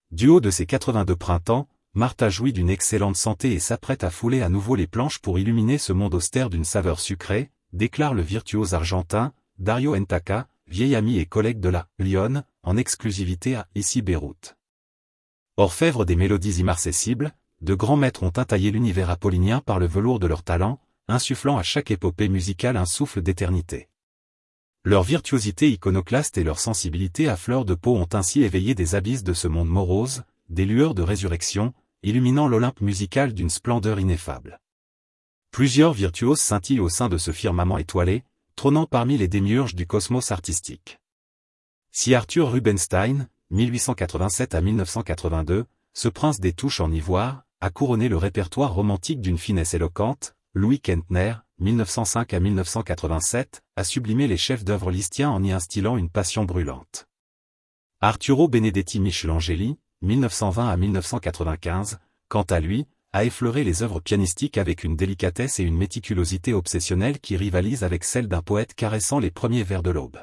Du haut de ses 82 printemps, Martha jouit d'une excellente santé et s'apprête à fouler à nouveau les planches pour illuminer ce monde austère d'une saveur sucrée, déclare le virtuose argentin, Dario Entaca, vieil ami et collègue de la Lyon, en exclusivité à Ici Beyrouth. Orfèvres des mélodies immarcessibles, de grands maîtres ont intaillé l'univers apollinien par le velours de leur talent, insufflant à chaque épopée musicale un souffle d'éternité. Leur virtuosité iconoclaste et leur sensibilité à fleur de peau ont ainsi éveillé des abysses de ce monde morose, des lueurs de résurrection, illuminant l'Olympe musical d'une splendeur ineffable. Plusieurs virtuoses scintillent au sein de ce firmament étoilé, trônant parmi les démiurges du cosmos artistique. Si Arthur Rubinstein, 1887 à 1982, ce prince des touches en ivoire, a couronné le répertoire romantique d'une finesse éloquente, Louis Kentner, 1905 à 1987, a sublimé les chefs-d'œuvre listiens en y instillant une passion brûlante. Arturo Benedetti Michelangeli, 1920 à 1995, quant à lui, a effleuré les œuvres pianistiques avec une délicatesse et une méticulosité obsessionnelle qui rivalisent avec celle d'un poète caressant les premiers vers de l'aube.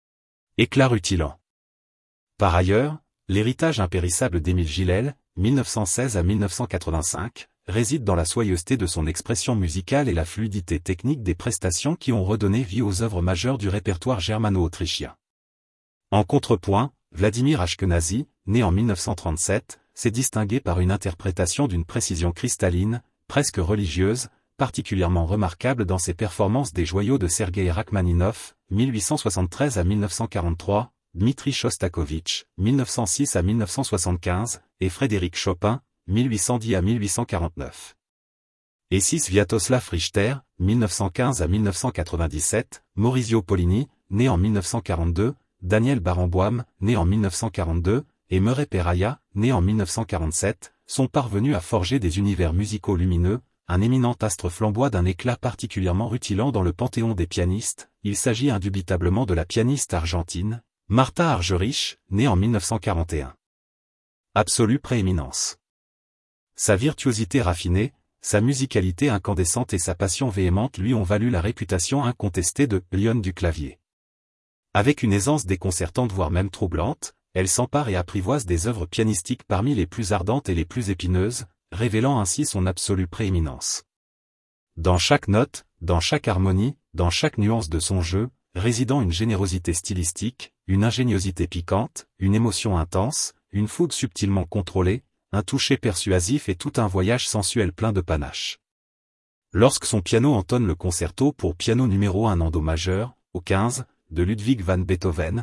Éclat rutilant. Par ailleurs, l'héritage impérissable d'Émile Gilel, 1916 à 1985, réside dans la soyeuseté de son expression musicale et la fluidité technique des prestations qui ont redonné vie aux œuvres majeures du répertoire germano-autrichien. En contrepoint, Vladimir Ashkenazy, né en 1937, s'est distingué par une interprétation d'une précision cristalline, presque religieuse, particulièrement remarquable dans ses performances des joyaux de Sergueï Rachmaninov, 1873 à 1943, Dmitri Shostakovich, 1906 à 1975, et Frédéric Chopin, 1810 à 1849. Et Sviatoslav Richter, 1915 à 1997, Maurizio Pollini, né en 1942, Daniel Barenboim, né en 1942, et Murray Peraya, né en 1947, sont parvenus à forger des univers musicaux lumineux, un éminent astre flamboie d'un éclat particulièrement rutilant dans le panthéon des pianistes. Il s'agit indubitablement de la pianiste argentine, Martha Argerich, née en 1941. Absolue prééminence. Sa virtuosité raffinée, sa musicalité incandescente et sa passion véhémente lui ont valu la réputation incontestée de « lionne du clavier ». Avec une aisance déconcertante voire même troublante, elle s'empare et apprivoise des œuvres pianistiques parmi les plus ardentes et les plus épineuses, révélant ainsi son absolue prééminence. Dans chaque note, dans chaque harmonie, dans chaque nuance de son jeu, résidant une générosité stylistique, une ingéniosité piquante, une émotion intense, une fougue subtilement contrôlée, un toucher persuasif et tout un voyage sensuel plein de panache. Lorsque son piano entonne le concerto pour piano numéro 1 en do majeur, au 15, de Ludwig van Beethoven,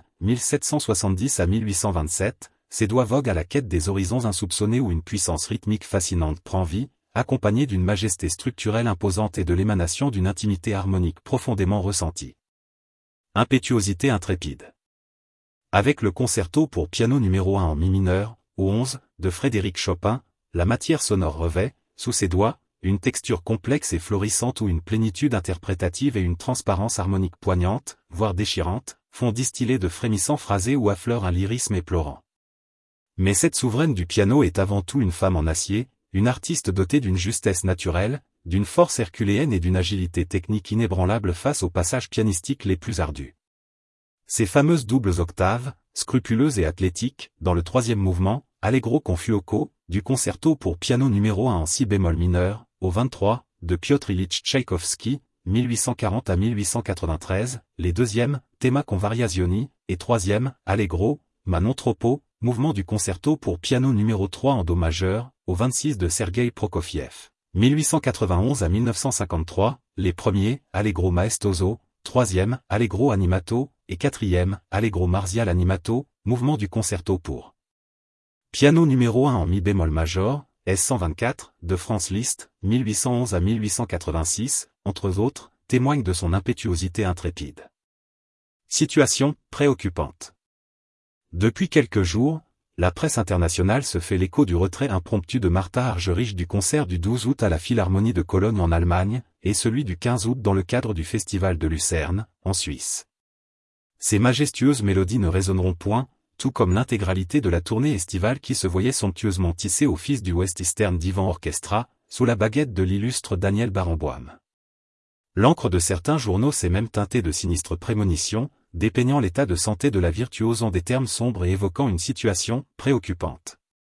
1770 à 1827, ses doigts voguent à la quête des horizons insoupçonnés où une puissance rythmique fascinante prend vie, accompagnée d'une majesté structurelle imposante et de l'émanation d'une intimité harmonique profondément ressentie. Impétuosité intrépide. Avec le concerto pour piano numéro 1 en mi mineur, au 11, de Frédéric Chopin, la matière sonore revêt, sous ses doigts, une texture complexe et florissante où une plénitude interprétative et une transparence harmonique poignante, voire déchirante, font distiller de frémissants phrasés où affleure un lyrisme éplorant. Mais cette souveraine du piano est avant tout une femme en acier, une artiste dotée d'une justesse naturelle, d'une force herculéenne et d'une agilité technique inébranlable face aux passages pianistiques les plus ardus. Ces fameuses doubles octaves, scrupuleuses et athlétiques, dans le troisième mouvement, Allegro con fuoco, du concerto pour piano numéro 1 en si bémol mineur, au 23, de Piotr Ilyich Tchaïkovski, 1840 à 1893, les deuxièmes, Tema con variazioni, et troisième, Allegro, ma non troppo, mouvement du concerto pour piano numéro 3 en do majeur, au 26 de Sergueï Prokofiev, 1891 à 1953, les premiers, Allegro maestoso, troisième, Allegro animato, et quatrième, Allegro martial animato, mouvement du concerto pour piano numéro 1 en mi bémol major, S124, de Franz Liszt, 1811 à 1886, entre autres, témoignent de son impétuosité intrépide. Situation préoccupante. Depuis quelques jours, la presse internationale se fait l'écho du retrait impromptu de Martha Argerich du concert du 12 août à la Philharmonie de Cologne en Allemagne, et celui du 15 août dans le cadre du Festival de Lucerne, en Suisse. Ces majestueuses mélodies ne résonneront point, tout comme l'intégralité de la tournée estivale qui se voyait somptueusement tissée au fils du West Eastern Divan Orchestra, sous la baguette de l'illustre Daniel Barenboim. L'encre de certains journaux s'est même teintée de sinistres prémonitions, dépeignant l'état de santé de la virtuose en des termes sombres et évoquant une situation préoccupante.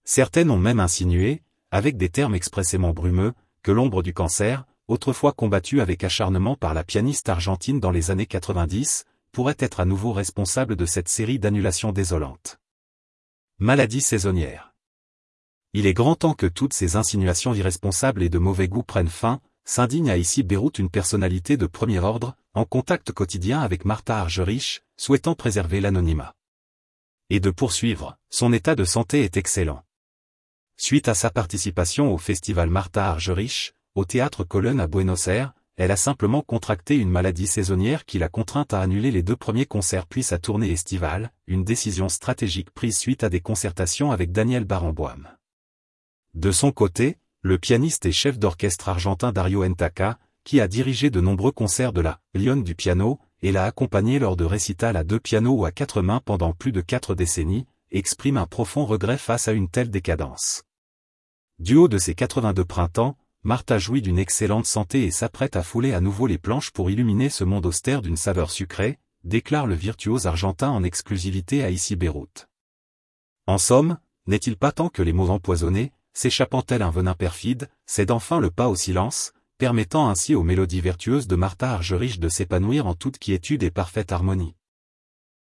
Certaines ont même insinué, avec des termes expressément brumeux, que l'ombre du cancer, autrefois combattue avec acharnement par la pianiste argentine dans les années 90, pourrait être à nouveau responsable de cette série d'annulations désolantes. Maladie saisonnière. Il est grand temps que toutes ces insinuations irresponsables et de mauvais goût prennent fin, s'indigne à ici Beyrouth une personnalité de premier ordre, en contact quotidien avec Martha Argerich, souhaitant préserver l'anonymat. Et de poursuivre, son état de santé est excellent. Suite à sa participation au festival Martha Argerich, au théâtre Colón à Buenos Aires, elle a simplement contracté une maladie saisonnière qui l'a contrainte à annuler les 2 premiers concerts puis sa tournée estivale, une décision stratégique prise suite à des concertations avec Daniel Barenboim. De son côté, le pianiste et chef d'orchestre argentin Dario Entaca, qui a dirigé de nombreux concerts de la Lionne du piano, et l'a accompagné lors de récitals à 2 pianos ou à 4 mains pendant plus de 4 décennies, exprime un profond regret face à une telle décadence. Du haut de ses 82 printemps, Martha jouit d'une excellente santé et s'apprête à fouler à nouveau les planches pour illuminer ce monde austère d'une saveur sucrée, déclare le virtuose argentin en exclusivité à ici Beyrouth. En somme, n'est-il pas temps que les mots empoisonnés, s'échappant tel un venin perfide, cèdent enfin le pas au silence, permettant ainsi aux mélodies vertueuses de Martha Argerich de s'épanouir en toute quiétude et parfaite harmonie.